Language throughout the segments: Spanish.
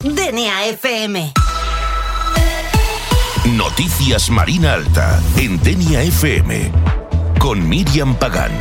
Denia FM. Noticias Marina Alta en Denia FM con Míriam Pagán.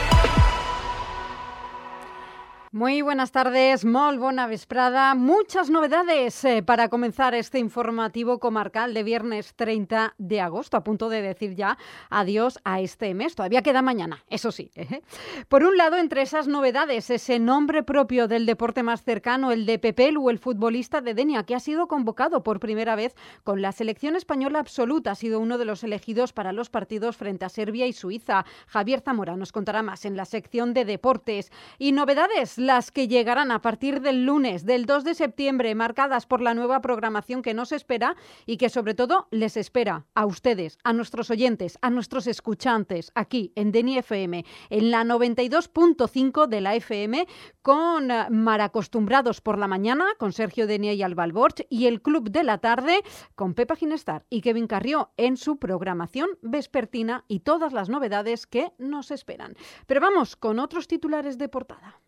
Muy buenas tardes, molt bona vesprada. Muchas novedades para comenzar este informativo comarcal de viernes 30 de agosto. A punto de decir ya adiós a este mes. Todavía queda mañana, eso sí. Por un lado, entre esas novedades, ese nombre propio del deporte más cercano, el de Pepe Lu, el futbolista de Denia, que ha sido convocado por primera vez con la selección española absoluta. Ha sido uno de los elegidos para los partidos frente a Serbia y Suiza. Javier Zamora nos contará más en la sección de deportes. Y novedades, las que llegarán a partir del lunes, del 2 de septiembre, marcadas por la nueva programación que nos espera y que sobre todo les espera a ustedes, a nuestros oyentes, a nuestros escuchantes, aquí en Denia FM, en la 92.5 de la FM, con Maracostumbrados por la mañana, con Sergio Denia y Alba Alborch, y el Club de la tarde, con Pepa Ginestar y Kevin Carrió, en su programación vespertina y todas las novedades que nos esperan. Pero vamos con otros titulares de portada.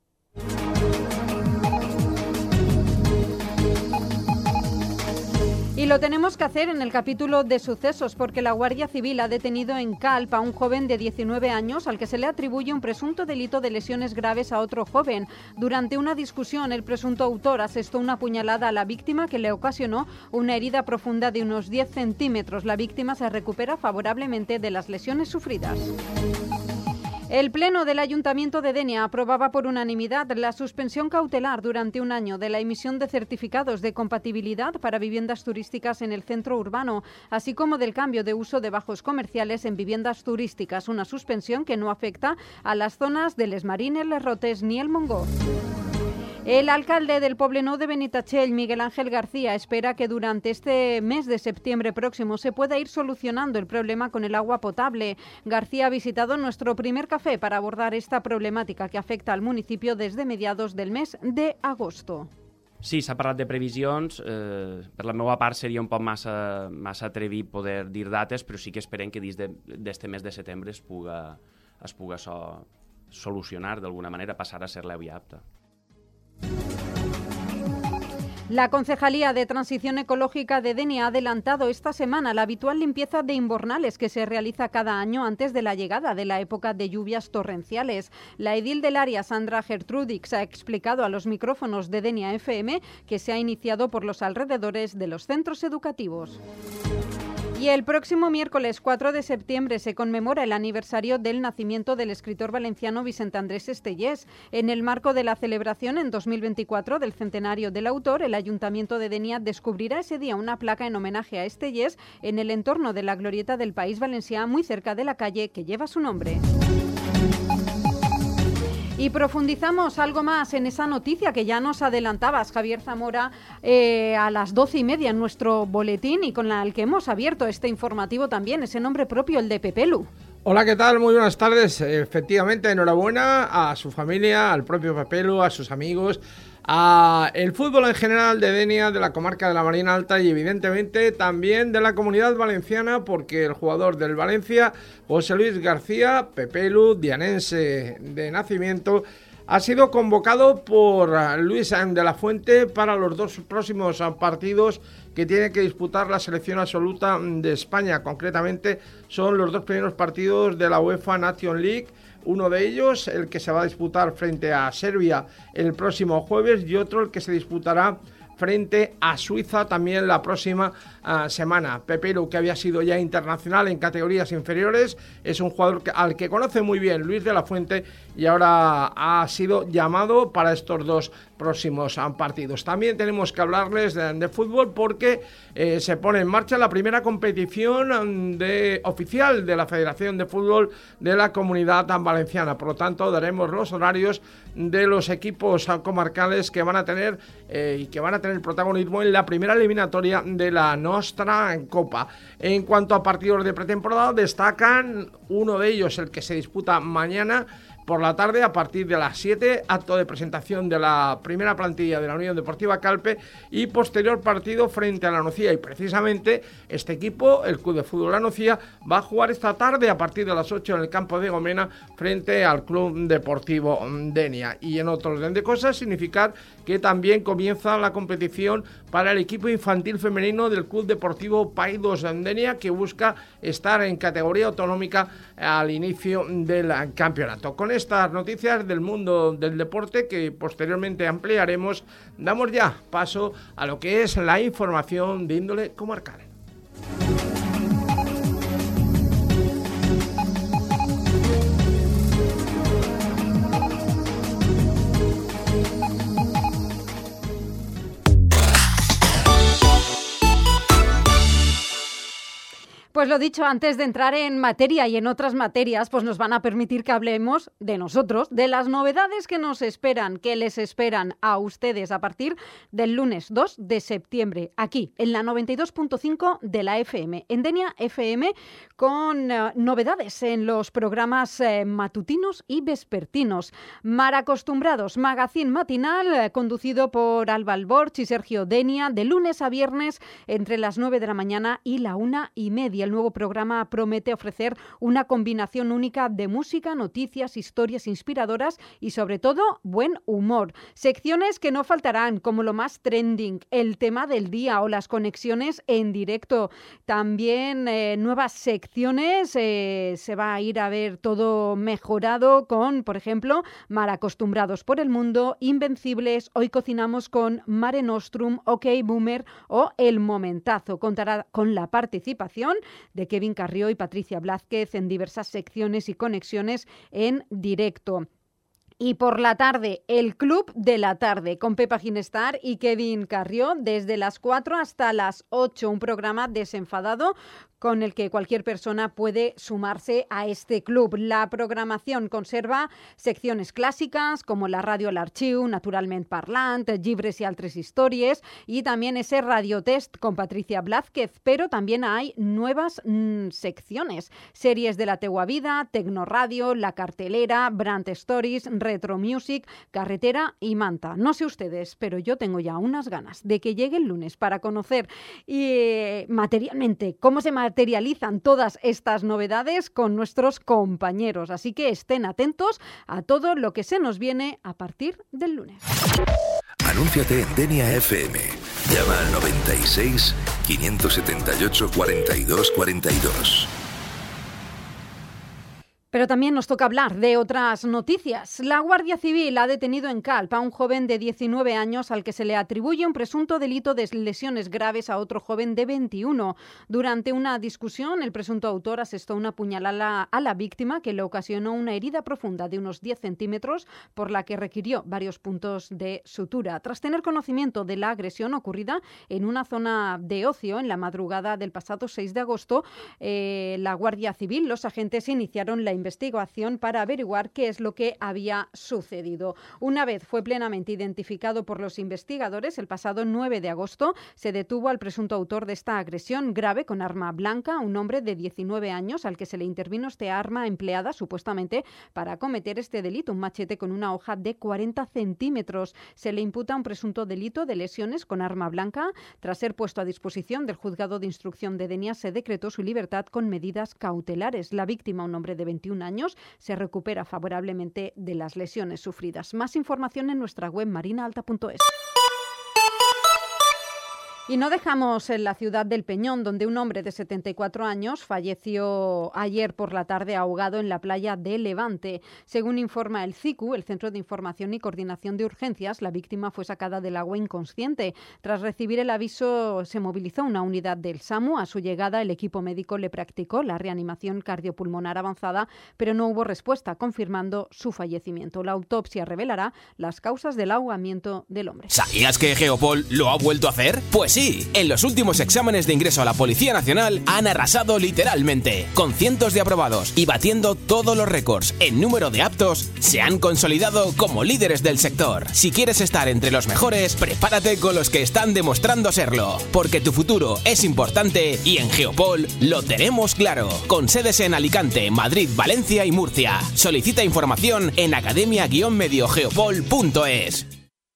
Y lo tenemos que hacer en el capítulo de sucesos porque la Guardia Civil ha detenido en Calp a un joven de 19 años al que se le atribuye un presunto delito de lesiones graves a otro joven. Durante una discusión, el presunto autor asestó una puñalada a la víctima que le ocasionó una herida profunda de unos 10 centímetros. La víctima se recupera favorablemente de las lesiones sufridas. El Pleno del Ayuntamiento de Denia aprobaba por unanimidad la suspensión cautelar durante un año de la emisión de certificados de compatibilidad para viviendas turísticas en el centro urbano, así como del cambio de uso de bajos comerciales en viviendas turísticas, una suspensión que no afecta a las zonas de Les Marines, Les Rotes ni el Montgó. El alcalde del Poblenou de Benitatxell, Miguel Ángel García, espera que durante este mes de septiembre próximo se pueda ir solucionando el problema con el agua potable. García ha visitado nuestro primer café para abordar esta problemàtica que afecta al municipio desde mediados del mes de agosto. Sí, s'ha parlat de previsions. Per la meva part seria un poc massa atrevit poder dir dates, però sí que esperem que dins d'este mes de setembre es puga solucionar d'alguna manera, passar a ser l'aigua apta. La Concejalía de Transición Ecológica de Denia ha adelantado esta semana la habitual limpieza de invernales que se realiza cada año antes de la llegada de la época de lluvias torrenciales. La edil del área, Sandra Gertrudix, ha explicado a los micrófonos de Denia FM que se ha iniciado por los alrededores de los centros educativos. Y el próximo miércoles 4 de septiembre se conmemora el aniversario del nacimiento del escritor valenciano Vicent Andrés Estellés. En el marco de la celebración en 2024 del centenario del autor, el Ayuntamiento de Denia descubrirá ese día una placa en homenaje a Estellés en el entorno de la glorieta del País Valencià, muy cerca de la calle que lleva su nombre. Y profundizamos algo más en esa noticia que ya nos adelantabas, Javier Zamora, a las 12:30 en nuestro boletín y con el que hemos abierto este informativo también, ese nombre propio, el de Pepe Lu. Hola, ¿qué tal? Muy buenas tardes. Efectivamente, enhorabuena a su familia, al propio Pepe Lu, a sus amigos, a el fútbol en general de Denia, de la comarca de la Marina Alta y evidentemente también de la Comunidad Valenciana, porque el jugador del Valencia, José Luis García, Pepe Lu, dianense de nacimiento, ha sido convocado por Luis de la Fuente para los dos próximos partidos que tiene que disputar la selección absoluta de España. Concretamente son los dos primeros partidos de la UEFA Nation League. Uno de ellos, el que se va a disputar frente a Serbia el próximo jueves, y otro el que se disputará frente a Suiza también la próxima semana. Pepe Lu, que había sido ya internacional en categorías inferiores, es un jugador al que conoce muy bien Luis de la Fuente y ahora ha sido llamado para estos dos próximos partidos. También tenemos que hablarles de fútbol porque se pone en marcha la primera competición oficial de la Federación de Fútbol de la Comunidad Valenciana. Por lo tanto, daremos los horarios de los equipos comarcales que van a tener protagonismo en la primera eliminatoria de la Nostra Copa. En cuanto a partidos de pretemporada, destacan uno de ellos, el que se disputa mañana por la tarde, a partir de las 7, acto de presentación de la primera plantilla de la Unión Deportiva Calpe y posterior partido frente a la Nucía. Y precisamente este equipo, el Club de Fútbol La Nucía, va a jugar esta tarde a partir de las 8 en el campo de Gomena frente al Club Deportivo Denia. Y en otro orden de cosas, significar que también comienza la competición para el equipo infantil femenino del Club Deportivo Païdos Denia, que busca estar en categoría autonómica al inicio del campeonato. Con estas noticias del mundo del deporte, que posteriormente ampliaremos, damos ya paso a lo que es la información de índole comarcal. Pues lo dicho, antes de entrar en materia y en otras materias, pues nos van a permitir que hablemos de nosotros, de las novedades que nos esperan, que les esperan a ustedes a partir del lunes 2 de septiembre, aquí en la 92.5 de la FM, en Denia FM, con novedades en los programas matutinos y vespertinos. Mar Acostumbrados, magazín matinal, conducido por Alba Alborch y Sergio Denia, de lunes a viernes entre las 9 de la mañana y la 1:30. El nuevo programa promete ofrecer una combinación única de música, noticias, historias inspiradoras y, sobre todo, buen humor. Secciones que no faltarán, como lo más trending, el tema del día o las conexiones en directo. También nuevas secciones, se va a ir a ver todo mejorado con, por ejemplo, Mar Acostumbrados por el Mundo, Invencibles, Hoy Cocinamos con Mare Nostrum, OK Boomer o El Momentazo. Contará con la participación de Kevin Carrió y Patricia Blázquez en diversas secciones y conexiones en directo. Y por la tarde, el Club de la Tarde, con Pepa Ginestar y Kevin Carrió, desde las 4 hasta las 8, un programa desenfadado con el que cualquier persona puede sumarse a este club. La programación conserva secciones clàssiques como la ràdio a l'arxiu, Naturalment Parlant, Llibres y altres historias, y también ese radiotest con Patricia Blázquez, pero también hay nuevas secciones, series de la teua vida, Tecnoradio, La Cartelera, Brand Stories, Retro Music, Carretera y Manta. No sé ustedes, pero yo tengo ya unas ganas de que llegue el lunes para conocer materialmente cómo se materializan todas estas novedades con nuestros compañeros. Así que estén atentos a todo lo que se nos viene a partir del lunes. Anúnciate en Denia FM. Llama al 96 578 42 42. Pero también nos toca hablar de otras noticias. La Guardia Civil ha detenido en Calp a un joven de 19 años al que se le atribuye un presunto delito de lesiones graves a otro joven de 21. Durante una discusión, el presunto autor asestó una puñalada a la víctima que le ocasionó una herida profunda de unos 10 centímetros por la que requirió varios puntos de sutura. Tras tener conocimiento de la agresión ocurrida en una zona de ocio en la madrugada del pasado 6 de agosto, la Guardia Civil, los agentes iniciaron la investigación para averiguar qué es lo que había sucedido. Una vez fue plenamente identificado por los investigadores, el pasado 9 de agosto se detuvo al presunto autor de esta agresión grave con arma blanca, un hombre de 19 años al que se le intervino esta arma empleada supuestamente para cometer este delito, un machete con una hoja de 40 centímetros. Se le imputa un presunto delito de lesiones con arma blanca. Tras ser puesto a disposición del juzgado de instrucción de Denia, se decretó su libertad con medidas cautelares. La víctima, un hombre de 21 años, se recupera favorablemente de las lesiones sufridas. Más información en nuestra web marinaalta.es. Y no dejamos en la ciudad del Peñón, donde un hombre de 74 años falleció ayer por la tarde ahogado en la playa de Levante. Según informa el CICU, el Centro de Información y Coordinación de Urgencias, la víctima fue sacada del agua inconsciente. Tras recibir el aviso, se movilizó una unidad del SAMU. A su llegada, el equipo médico le practicó la reanimación cardiopulmonar avanzada, pero no hubo respuesta, confirmando su fallecimiento. La autopsia revelará las causas del ahogamiento del hombre. ¿Sabías que Geopol lo ha vuelto a hacer? Pues Sí, en los últimos exámenes de ingreso a la Policía Nacional han arrasado literalmente. Con cientos de aprobados y batiendo todos los récords en número de aptos, se han consolidado como líderes del sector. Si quieres estar entre los mejores, prepárate con los que están demostrando serlo, porque tu futuro es importante y en Geopol lo tenemos claro. Con sedes en Alicante, Madrid, Valencia y Murcia. Solicita información en academia-mediogeopol.es.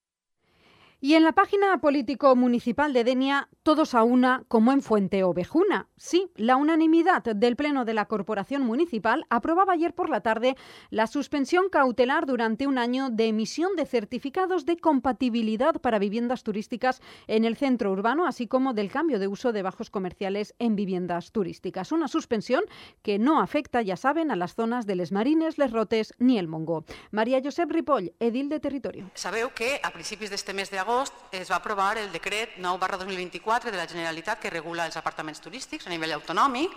Y en la página político municipal de Denia, todos a una como en Fuente Ovejuna. Sí, la unanimidad del Pleno de la Corporación Municipal aprobaba ayer por la tarde la suspensión cautelar durante un año de emisión de certificados de compatibilidad para viviendas turísticas en el centro urbano, así como del cambio de uso de bajos comerciales en viviendas turísticas. Una suspensión que no afecta, ya saben, a las zonas de Les Marines, Les Rotes ni el Montgó. María Josep Ripoll, edil de Territorio. Sabeu que a principis d'este mes d'agost es va aprovar el decret 9/2024 de la Generalitat que regula els apartaments turístics a nivell autonòmic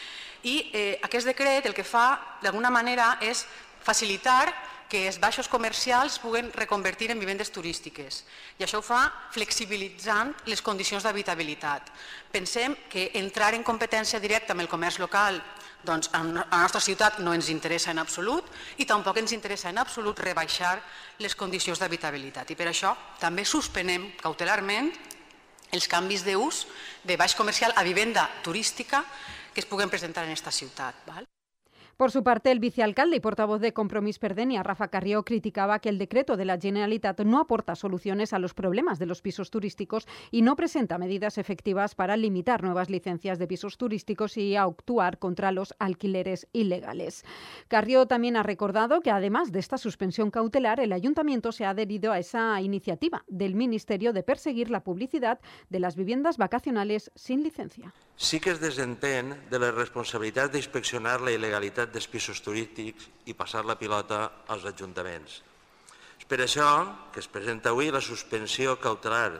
i aquest decret el que fa d'alguna manera és facilitar que els baixos comercials puguen reconvertir en vivendes turístiques i això ho fa flexibilitzant les condicions d'habitabilitat. Pensem que entrar en competència directa amb el comerç local doncs a la nostra ciutat no ens interessa en absolut i tampoc ens interessa en absolut rebaixar les condicions d'habitabilitat. I per això també suspenem cautelarment els canvis d'ús de baix comercial a vivenda turística que es puguen presentar en esta ciutat. Por su parte, el vicealcalde y portavoz de Compromís per Denia, Rafa Carrió, criticaba que el decreto de la Generalitat no aporta soluciones a los problemas de los pisos turísticos y no presenta medidas efectivas para limitar nuevas licencias de pisos turísticos y actuar contra los alquileres ilegales. Carrió también ha recordado que, además de esta suspensión cautelar, el Ayuntamiento se ha adherido a esa iniciativa del Ministerio de perseguir la publicidad de las viviendas vacacionales sin licencia. Sí que es desentén de la responsabilitat d'inspeccionar la il·legalitat dels pisos turístics i passar la pilota als ajuntaments. És per això que es presenta avui la suspensió cautelar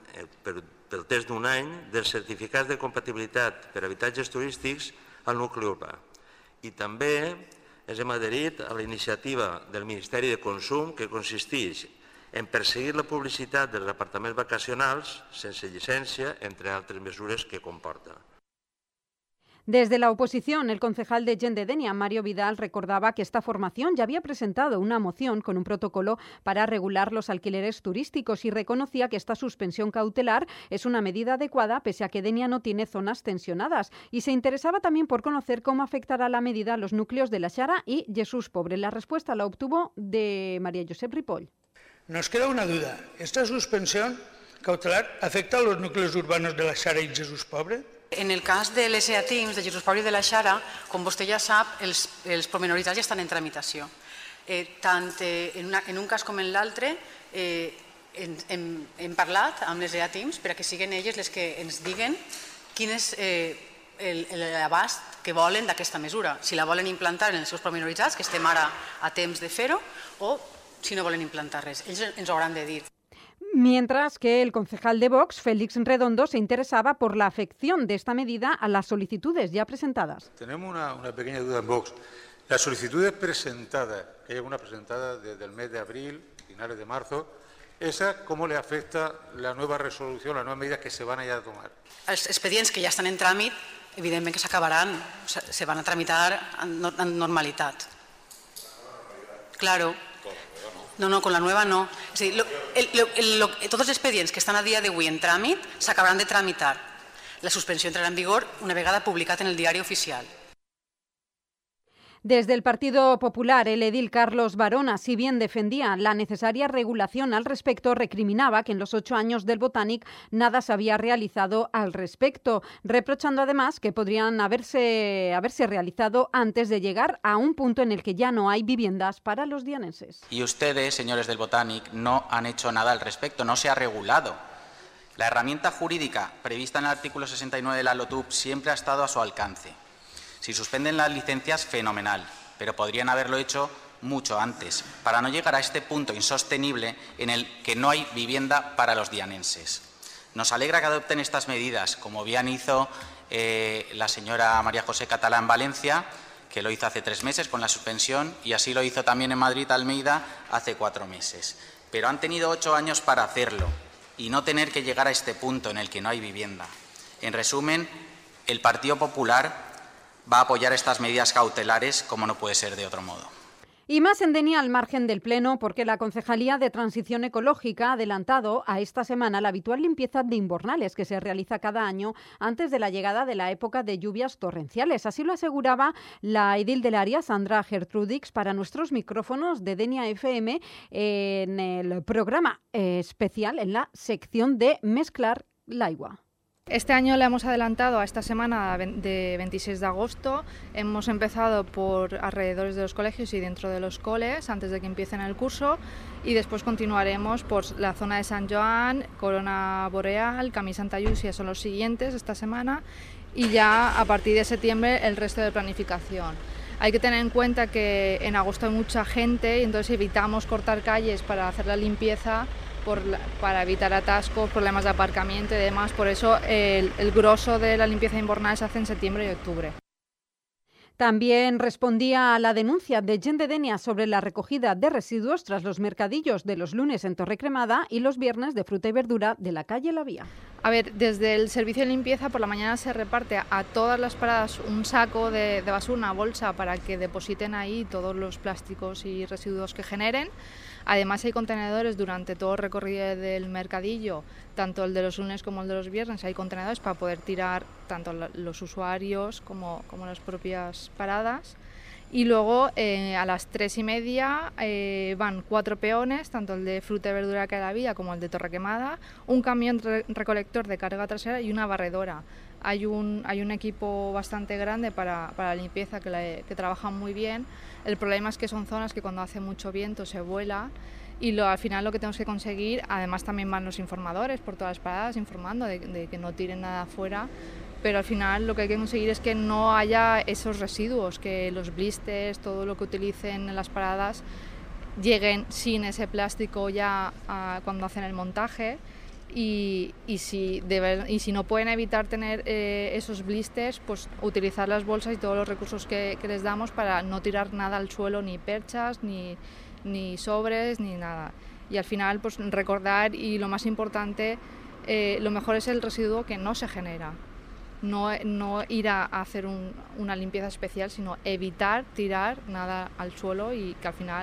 pel test d'un any dels certificats de compatibilitat per a habitatges turístics al nucli urbà. I també ens hem adherit a la iniciativa del Ministeri de Consum que consisteix en perseguir la publicitat dels apartaments vacacionals sense llicència, entre altres mesures que comporta. Desde la oposición, el concejal de Gent de Denia, Mario Vidal, recordaba que esta formación ya había presentado una moción con un protocolo para regular los alquileres turísticos y reconocía que esta suspensión cautelar es una medida adecuada pese a que Denia no tiene zonas tensionadas. Y se interesaba también por conocer cómo afectará la medida a los núcleos de La Xara y Jesús Pobre. La respuesta la obtuvo de María Josep Ripoll. Nos queda una duda. ¿Esta suspensión cautelar afecta a los núcleos urbanos de La Xara y Jesús Pobre? En el cas de les EATIMs, de Jesús Pobre i de La Xara, com vostè ja sap, els pormenoritzats ja estan en tramitació. Tant en un cas com en l'altre, hem parlat amb les EATIMs per a que siguin elles les que ens diguen quin és l'abast que volen d'aquesta mesura. Si la volen implantar en els seus pormenoritzats, que estem ara a temps de fer-ho, o si no volen implantar res. Ells ens ho hauran de dir. Mientras que el concejal de Vox, Félix Redondo, se interesaba por la afección de esta medida a las solicitudes ya presentadas. Tenemos una pequeña duda en Vox. Las solicitudes presentadas, que hay alguna presentada desde el mes de abril, finales de marzo, ¿esa cómo le afecta la nueva resolución, las nuevas medidas que se van a tomar? Els expedients que ja estan en tràmit, evidentment que s'acabaran, se van a tramitar en normalitat. Claro. No, con la nueva no. Es decir, todos los expedients que están a día d'avui en tràmit s'acabaran de tramitar. La suspensió entrarà en vigor una vegada publicat en el diari oficial. Desde el Partido Popular, el edil Carlos Barona, si bien defendía la necesaria regulación al respecto, recriminaba que en los 8 años del Botanic nada se había realizado al respecto, reprochando además que podrían haberse realizado antes de llegar a un punto en el que ya no hay viviendas para los dianenses. Y ustedes, señores del Botanic, no han hecho nada al respecto, no se ha regulado. La herramienta jurídica prevista en el artículo 69 de la LOTUP siempre ha estado a su alcance. Si suspenden las licencias, fenomenal, pero podrían haberlo hecho mucho antes, para no llegar a este punto insostenible en el que no hay vivienda para los dianenses. Nos alegra que adopten estas medidas, como bien hizo la señora María José Catalá en Valencia, que lo hizo hace 3 meses con la suspensión, y así lo hizo también en Madrid Almeida hace 4 meses. Pero han tenido 8 años para hacerlo, y no tener que llegar a este punto en el que no hay vivienda. En resumen, el Partido Popular va a apoyar estas medidas cautelares como no puede ser de otro modo. Y más en Denia al margen del Pleno, porque la Concejalía de Transición Ecológica ha adelantado a esta semana la habitual limpieza de invernales que se realiza cada año antes de la llegada de la época de lluvias torrenciales. Así lo aseguraba la edil del área, Sandra Gertrudix, para nuestros micrófonos de Denia FM en el programa especial en la sección de Mezclar l'aigua. Este año le hemos adelantado a esta semana de 26 de agosto. Hemos empezado por alrededores de los colegios y dentro de los coles antes de que empiecen el curso y después continuaremos por la zona de San Joan, Corona Boreal, Camí Santa Llúcia son los siguientes esta semana y ya a partir de septiembre el resto de planificación. Hay que tener en cuenta que en agosto hay mucha gente y entonces evitamos cortar calles para hacer la limpieza para evitar atascos, problemas de aparcamiento y demás. Por eso el grosso de la limpieza invernal se hace en septiembre y octubre. También respondía a la denuncia de Gent de Denia sobre la recogida de residuos tras los mercadillos de los lunes en Torre Cremada y los viernes de fruta y verdura de la calle La Vía. A ver, desde el servicio de limpieza por la mañana se reparte a todas las paradas un saco de basura, una bolsa para que depositen ahí todos los plásticos y residuos que generen. Además hay contenedores durante todo el recorrido del mercadillo, tanto el de los lunes como el de los viernes, hay contenedores para poder tirar tanto los usuarios como las propias paradas. Y luego a las 3:30 van 4 peones, tanto el de fruta y verdura que la vía como el de Torre Quemada, un camión recolector de carga trasera y una barredora. Hay un equipo bastante grande para la limpieza que trabajan muy bien. El problema es que son zonas que cuando hace mucho viento se vuela y al final lo que tenemos que conseguir, además también van los informadores por todas las paradas informando de que no tiren nada afuera, pero al final lo que hay que conseguir es que no haya esos residuos, que los blisters, todo lo que utilicen en las paradas lleguen sin ese plástico ya cuando hacen el montaje. Y si no pueden evitar tener esos blisters, pues utilizar las bolsas y todos los recursos que les damos para no tirar nada al suelo, ni perchas, ni sobres, ni nada. Y al final pues recordar, y lo más importante, lo mejor es el residuo que no se genera. No ir a hacer una limpieza especial, sino evitar tirar nada al suelo y que al final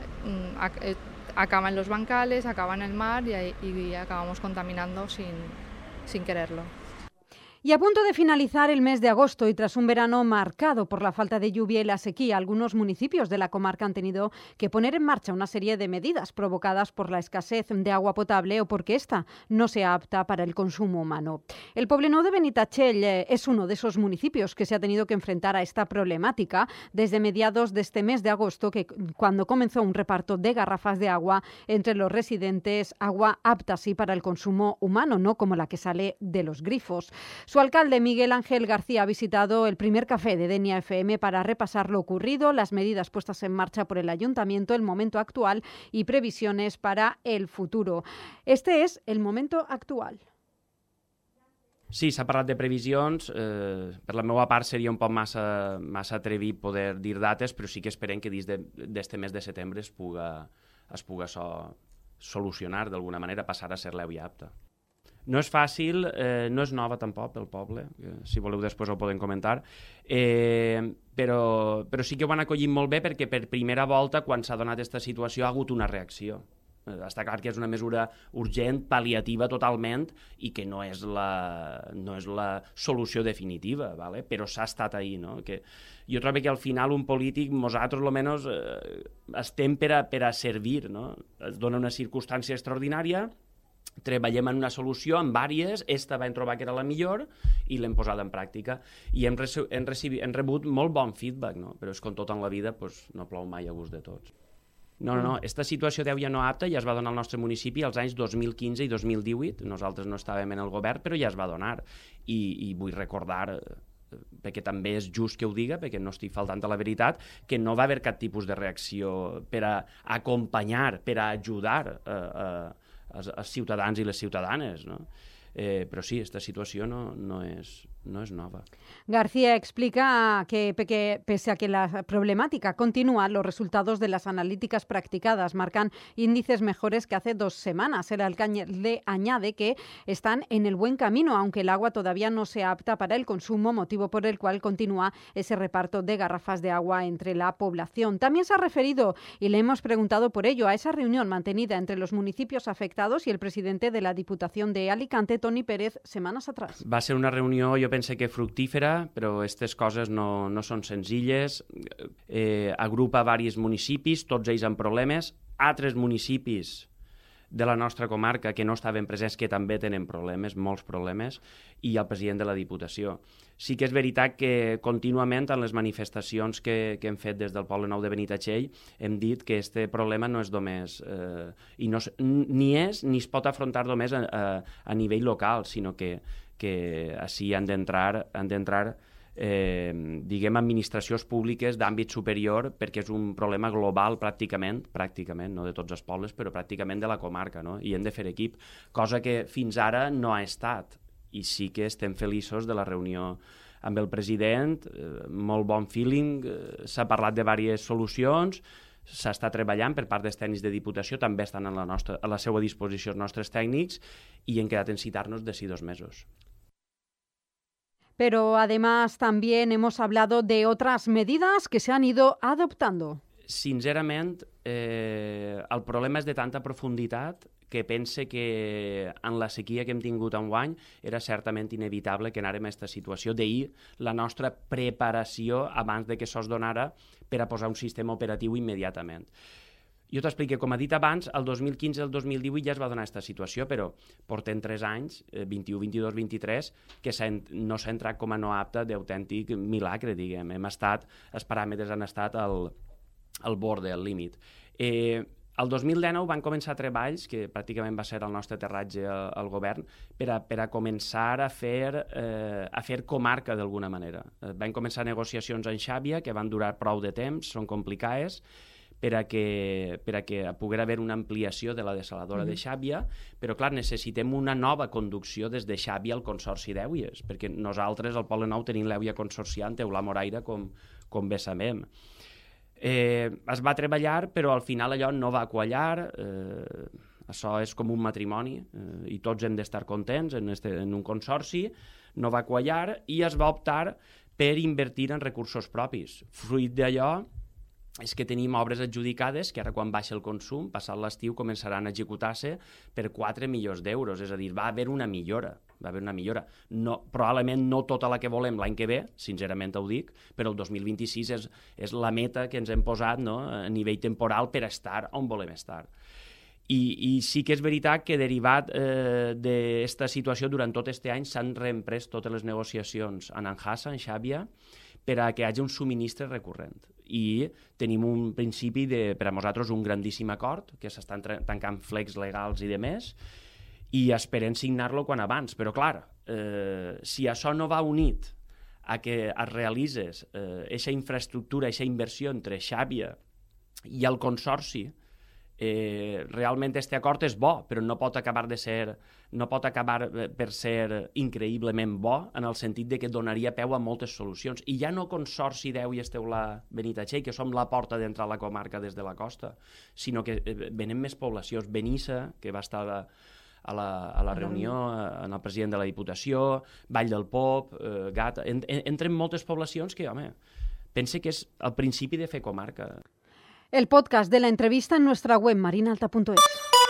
acaba en los bancales, acaba en el mar y acabamos contaminando sin quererlo. Y a punto de finalizar el mes de agosto y tras un verano marcado por la falta de lluvia y la sequía, algunos municipios de la comarca han tenido que poner en marcha una serie de medidas provocadas por la escasez de agua potable o porque ésta no sea apta para el consumo humano. El Poblenou de Benitatxell es uno de esos municipios que se ha tenido que enfrentar a esta problemática desde mediados de este mes de agosto, cuando comenzó un reparto de garrafas de agua entre los residentes, agua apta sí para el consumo humano, no como la que sale de los grifos. Su alcalde, Miguel Ángel García, ha visitado el primer café de Denia FM para repasar lo ocurrido, las medidas puestas en marcha por el ayuntamiento, el momento actual y previsiones para el futuro. Este es el momento actual. Sí, s'ha parlat de previsions. Per la meva part seria un poc massa atrevit poder dir dates, però sí que esperem que dins d'este mes de setembre es puga solucionar d'alguna manera, passar a ser l'EUI apta. No és fàcil, no és nova tampoc pel poble, si voleu després ho podem comentar, però sí que ho han acollit molt bé perquè per primera volta quan s'ha donat aquesta situació ha hagut una reacció. Està clar que és una mesura urgent, pal·liativa totalment i que no és la solució definitiva, ¿vale? Però s'ha estat ahí, no? Que jo trobo que al final un polític, nosaltres almenys estem per a servir, no? Es dona una circumstància extraordinària, treballem en una solució, en diverses, esta vam trobar que era la millor i l'hem posada en pràctica i hem rebut molt bon feedback, no? Però és com tot en la vida, no plou mai a gust de tots. No, esta situació d'EUI no apta ja es va donar al nostre municipi als anys 2015 i 2018, nosaltres no estàvem en el govern, però ja es va donar i vull recordar, perquè també és just que ho diga, perquè no estic faltant a la veritat, que no va haver cap tipus de reacció per a acompanyar, per a ajudar els ciutadans i les ciutadanes, no? Però sí, aquesta situació no és nova. García explica que pese a que la problemática continúa, los resultados de las analíticas practicadas marcan índices mejores que hace 2 semanas. El alcalde añade que están en el buen camino, aunque el agua todavía no sea apta para el consumo, motivo por el cual continúa ese reparto de garrafas de agua entre la población. También se ha referido, y le hemos preguntado por ello, a esa reunión mantenida entre los municipios afectados y el presidente de la Diputación de Alicante, Toni Pérez, semanas atrás. Va ser una reunió, jo pense que fructífera, però aquestes coses no són senzilles. Agrupa diversos municipis, tots ells amb problemes. Altres municipis de la nostra comarca que no estaven presents, que també tenen problemes, molts problemes, i el president de la Diputació. Sí que és veritat que contínuament en les manifestacions que hem fet des del Poble Nou de Benitatxell hem dit que aquest problema no és només, ni es pot afrontar només a nivell local, sinó que així han d'entrar diguem, administracions públiques d'àmbit superior, perquè és un problema global pràcticament, no de tots els pobles, però pràcticament de la comarca, no? I hem de fer equip, cosa que fins ara no ha estat. I sí que estem feliços de la reunió amb el president, molt bon feeling, s'ha parlat de diverses solucions, s'està treballant per part dels tècnics de Diputació, també estan a la seva disposició els nostres tècnics, i hem quedat en citar-nos d'ací 2 mesos. Pero además también hemos hablado de otras medidas que se han ido adoptando. Sincerament, el problema és de tanta profunditat que pense que en la sequia que hem tingut enguany era certament inevitable que anàrem a aquesta situació d'ahir la nostra preparació abans de que se'ls donara per a posar un sistema operatiu immediatament. Jo t'explico, com ha dit abans, el 2015 i el 2018 ja es va donar aquesta situació, però portem 3 anys, 21, 22, 23, que no s'ha entrat com a no apte d'autèntic milagre, diguem. Els paràmetres han estat al borde, al límit. El 2019 van començar treballs, que pràcticament va ser el nostre aterratge al govern, per a començar a fer comarca d'alguna manera. Van començar negociacions en Xàbia, que van durar prou de temps, són complicades, per a que poguera haver una ampliació de la desaladora de Xàbia, però clar, necessitem una nova conducció des de Xàbia al Consorci d'Èuies, perquè nosaltres al Poble Nou tenim l'Èuia consorciant, Teulà Moraira, com bé sabem. Es va treballar, però al final allò no va quallar, això és com un matrimoni, i tots hem d'estar contents en un consorci, no va quallar, i es va optar per invertir en recursos propis. Fruit d'allò és que tenim obres adjudicades que ara quan baixa el consum, passat l'estiu, començaran a executar-se per 4 milions d'euros, és a dir, va haver una millora. Probablement no tota la que volem l'any que ve, sincerament ho dic, però el 2026 és la meta que ens hem posat a nivell temporal per estar on volem estar. I sí que és veritat que derivat d'aquesta situació durant tot aquest any s'han reemprès totes les negociacions en Anjasa, en Xàbia, per a que hi hagi un subministre recurrent. I tenim un principi per a nosaltres un grandíssim acord, que s'estan tancant flecs legals i demés, i esperem signar-lo quan abans. Però clar, si això no va unit a que es realitzés aquesta infraestructura, aquesta inversió entre Xàbia i el Consorci, realment aquest acord és bo, però no pot acabar per ser increïblement bo en el sentit de que donaria peu a moltes solucions. I ja no Consorci d'Èuies Teulà Benitatxell, que som la porta d'entrar a la comarca des de la costa, sinó que venen més poblacions. Benissa, que va estar a la reunió amb el president de la Diputació, Vall del Pop, Gata, entren moltes poblacions que, home, pense que és el principi de fer comarca. El podcast de la entrevista en nuestra web marinalta.es.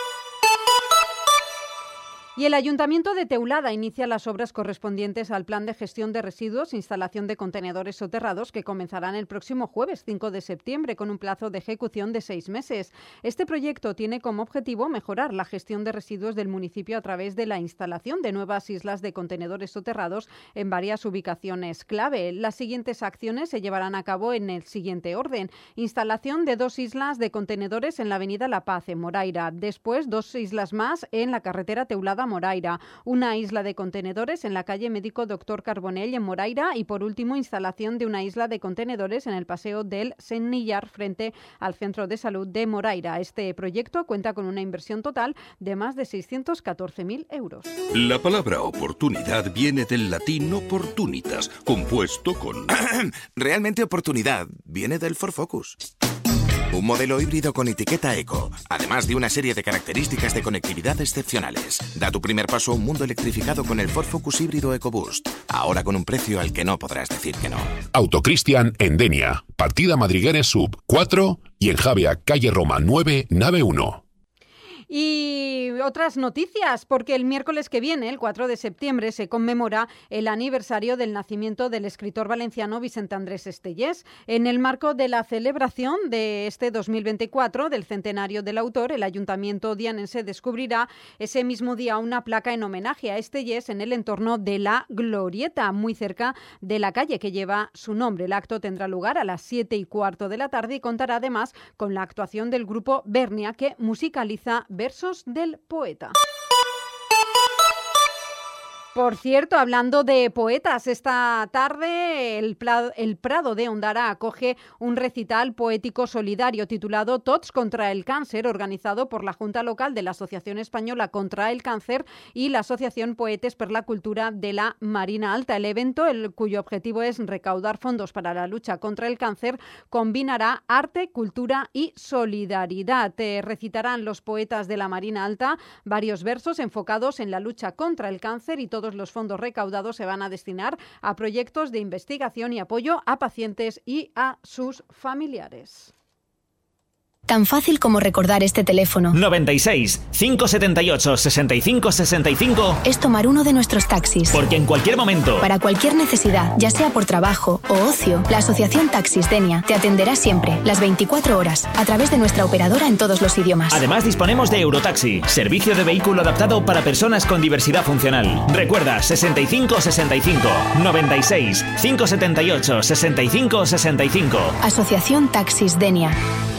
Y el Ayuntamiento de Teulada inicia las obras correspondientes al Plan de Gestión de Residuos, instalación de contenedores soterrados que comenzarán el próximo jueves 5 de septiembre con un plazo de ejecución de 6 meses. Este proyecto tiene como objetivo mejorar la gestión de residuos del municipio a través de la instalación de nuevas islas de contenedores soterrados en varias ubicaciones clave. Las siguientes acciones se llevarán a cabo en el siguiente orden. Instalación de 2 islas de contenedores en la avenida La Paz, en Moraira. Después, 2 islas más en la carretera Teulada Calzada Moraira, una isla de contenedores en la calle Médico Dr. Carbonell en Moraira y, por último, instalación de una isla de contenedores en el Paseo del Sennillar frente al Centro de Salud de Moraira. Este proyecto cuenta con una inversión total de más de 614.000 euros. La palabra oportunidad viene del latín opportunitas, compuesto con... Realmente oportunidad viene del Ford Focus. Un modelo híbrido con etiqueta eco, además de una serie de características de conectividad excepcionales. Da tu primer paso a un mundo electrificado con el Ford Focus híbrido EcoBoost, ahora con un precio al que no podrás decir que no. Autocristian en Denia, partida Madrigueres Sub 4 y en Javia, calle Roma 9, nave 1. Y otras noticias, porque el miércoles que viene, el 4 de septiembre, se conmemora el aniversario del nacimiento del escritor valenciano Vicent Andrés Estellés. En el marco de la celebración de este 2024, del centenario del autor, el Ayuntamiento dianense descubrirá ese mismo día una placa en homenaje a Estellés en el entorno de la Glorieta, muy cerca de la calle que lleva su nombre. El acto tendrá lugar a las 7:15 de la tarde y contará además con la actuación del grupo Bernia, que musicaliza versos del poeta. Por cierto, hablando de poetas, esta tarde el Prado de Ondara acoge un recital poético solidario titulado Tots contra el cáncer, organizado por la Junta Local de la Asociación Española contra el Cáncer y la Asociación Poetes per la Cultura de la Marina Alta. El evento, cuyo objetivo es recaudar fondos para la lucha contra el cáncer, combinará arte, cultura y solidaridad. Recitarán los poetas de la Marina Alta varios versos enfocados en la lucha contra el cáncer y todos los fondos recaudados se van a destinar a proyectos de investigación y apoyo a pacientes y a sus familiares. Tan fácil como recordar este teléfono. 96 578 65 65 es tomar uno de nuestros taxis. Porque en cualquier momento, para cualquier necesidad, ya sea por trabajo o ocio, la Asociación Taxis Denia te atenderá siempre, las 24 horas, a través de nuestra operadora en todos los idiomas. Además disponemos de Eurotaxi, servicio de vehículo adaptado para personas con diversidad funcional. Recuerda, 65 65 96 578 65 65. Asociación Taxis Denia.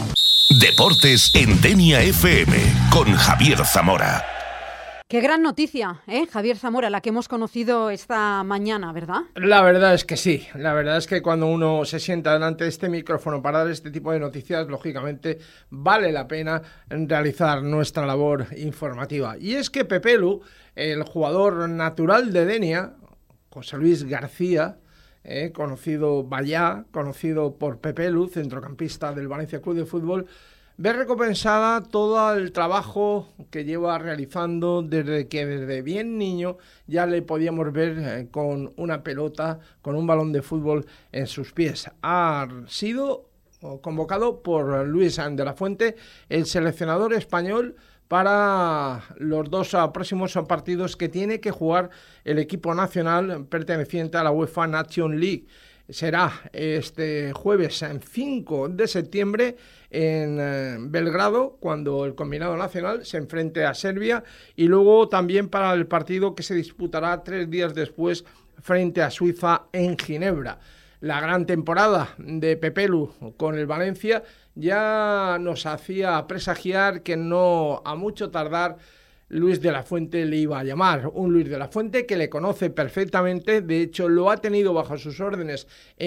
Deportes en Denia FM con Javier Zamora. Qué gran noticia, Javier Zamora, la que hemos conocido esta mañana, ¿verdad? La verdad es que sí. La verdad es que cuando uno se sienta delante de este micrófono para dar este tipo de noticias, lógicamente vale la pena realizar nuestra labor informativa. Y es que Pepelu, el jugador natural de Denia, José Luis García, conocido Vallá, conocido por Pepelu, centrocampista del Valencia Club de Fútbol, ve recompensada todo el trabajo que lleva realizando desde bien niño. Ya le podíamos ver con una pelota, con un balón de fútbol en sus pies. Ha sido convocado por Luis de la Fuente, el seleccionador español, para los dos próximos partidos que tiene que jugar el equipo nacional perteneciente a la UEFA Nation League. Será este jueves 5 de septiembre en Belgrado, cuando el combinado nacional se enfrente a Serbia, y luego también para el partido que se disputará 3 días después frente a Suiza en Ginebra. La gran temporada de Pepelu con el Valencia ya nos hacía presagiar que no a mucho tardar Luis de la Fuente le iba a llamar. Un Luis de la Fuente que le conoce perfectamente, de hecho lo ha tenido bajo sus órdenes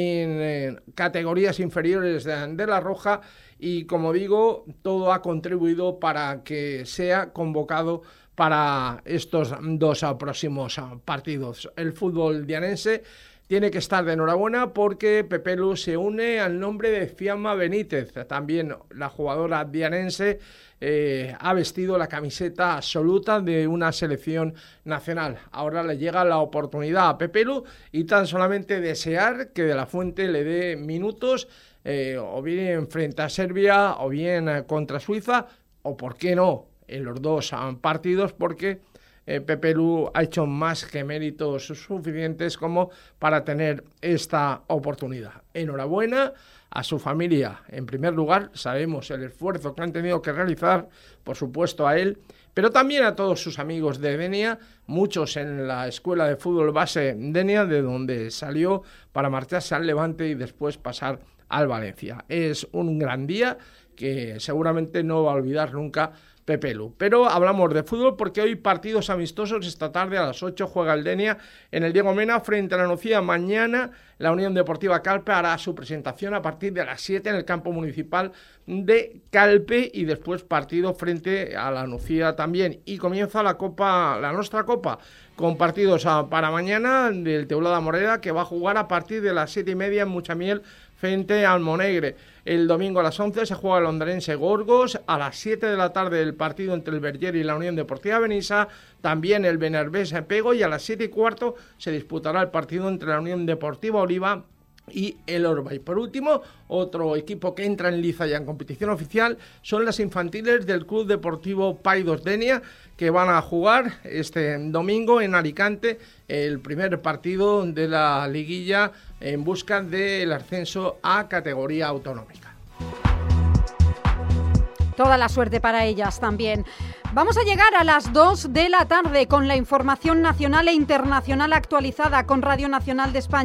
en categorías inferiores de la Roja, y como digo, todo ha contribuido para que sea convocado para estos dos próximos partidos. El fútbol dianense tiene que estar de enhorabuena porque Pepelu se une al nombre de Fiamma Benítez. También la jugadora dianense ha vestido la camiseta absoluta de una selección nacional. Ahora le llega la oportunidad a Pepelu y tan solamente desear que de la Fuente le dé minutos, o bien frente a Serbia o bien contra Suiza, o por qué no en los dos partidos, porque Pepelu ha hecho más que méritos suficientes como para tener esta oportunidad. Enhorabuena a su familia, en primer lugar. Sabemos el esfuerzo que han tenido que realizar, por supuesto a él, pero también a todos sus amigos de Denia, muchos en la escuela de fútbol base Denia, de donde salió para marcharse al Levante y después pasar al Valencia. Es un gran día que seguramente no va a olvidar nunca Pepelu. Pero hablamos de fútbol porque hoy partidos amistosos. Esta tarde a las 8 juega el Denia en el Diego Mena frente a la Nucía. Mañana la Unión Deportiva Calpe hará su presentación a partir de las 7 en el campo municipal de Calpe y después partido frente a la Nucía también. Y comienza la nuestra Copa con partidos para mañana del Teulada Moreda, que va a jugar a partir de las 7:30 en Muchamiel frente al Monegre. El domingo a las 11 se juega el Ondarense Gorgos, a las 7 de la tarde el partido entre el Berger y la Unión Deportiva Benissa, también el Benerbés Pego, y a las 7:15 se disputará el partido entre la Unión Deportiva Oliva y el Orba. Y por último, otro equipo que entra en liza ya en competición oficial son las infantiles del Club Deportivo Paidós Denia, que van a jugar este domingo en Alicante el primer partido de la liguilla en busca del ascenso a categoría autonómica. Toda la suerte para ellas también. Vamos a llegar a las 2 de la tarde con la información nacional e internacional actualizada con Radio Nacional de España.